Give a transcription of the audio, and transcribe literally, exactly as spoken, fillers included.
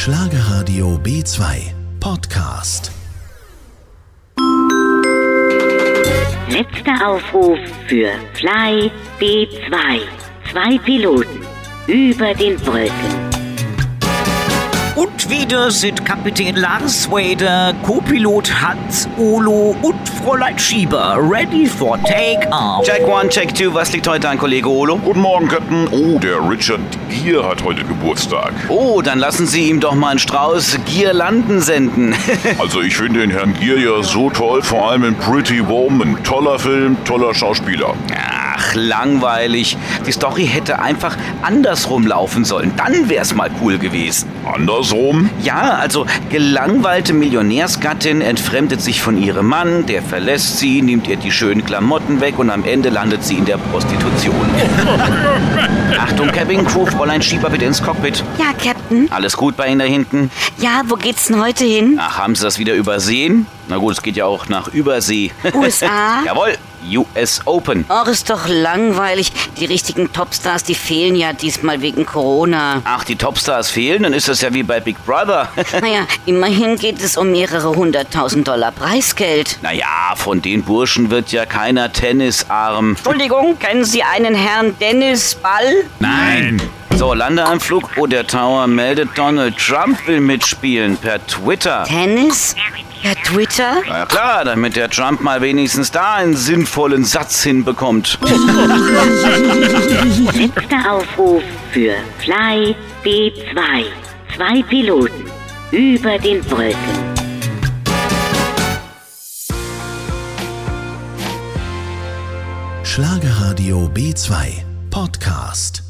Schlagerradio B zwei Podcast. Letzter Aufruf für Fly B zwei. Zwei Piloten über den Wolken. Und wieder sind Kapitän Lars Wader, Co-Pilot Hans Olo und Fräulein Schieber ready for take-off. Check one, check two, was liegt heute an, Kollege Olo? Guten Morgen, Captain. Oh, der Richard Gere hat heute Geburtstag. Oh, dann lassen Sie ihm doch mal einen Strauß Girlanden senden. Also ich finde den Herrn Gere ja so toll, vor allem in Pretty Woman. Toller Film, toller Schauspieler. Ach, langweilig. Die Story hätte einfach andersrum laufen sollen. Dann wär's mal cool gewesen. Andersrum? Ja, also gelangweilte Millionärsgattin entfremdet sich von ihrem Mann, der verlässt sie, nimmt ihr die schönen Klamotten weg und am Ende landet sie in der Prostitution. Achtung, Cabin Crew, Fräulein Schieber bitte ins Cockpit. Ja, Captain. Alles gut bei Ihnen da hinten? Ja, wo geht's denn heute hin? Ach, haben Sie das wieder übersehen? Na gut, es geht ja auch nach Übersee. U S A? Jawohl, U S Open. Ach, ist doch langweilig. Die richtigen Topstars, die fehlen ja diesmal wegen Corona. Ach, die Topstars fehlen? Dann ist das ja wie bei Big Brother. Naja, immerhin geht es um mehrere hunderttausend Dollar Preisgeld. Naja, von den Burschen wird ja keiner tennisarm. Entschuldigung, kennen Sie einen Herrn Dennis Ball? Nein. So, Landeanflug. Oh, der Tower meldet, Donald Trump will mitspielen per Twitter. Tennis? Per Twitter? Na ja, klar, damit der Trump mal wenigstens da einen sinnvollen Satz hinbekommt. Letzter Aufruf für Fly B zwei. Zwei Piloten über den Wolken. Schlagerradio B zwei Podcast.